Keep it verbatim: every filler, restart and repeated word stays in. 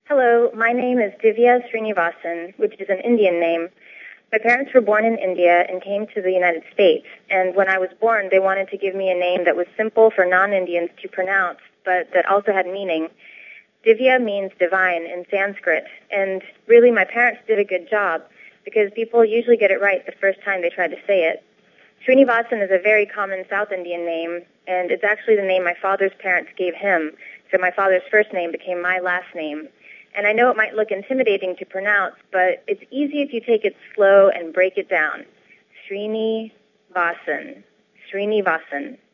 Hello, my name is Divya Srinivasan, which is an Indian name. My parents were born in India and came to the United States, and when I was born, they wanted to give me a name that was simple for non-Indians to pronounce, but that also had meaning. Divya means divine in Sanskrit, and really my parents did a good job, because people usually get it right the first time they try to say it. Srinivasan is a very common South Indian name, and it's actually the name my father's parents gave him, so my father's first name became my last name. And I know it might look intimidating to pronounce, but it's easy if you take it slow and break it down. Srinivasan. Srinivasan.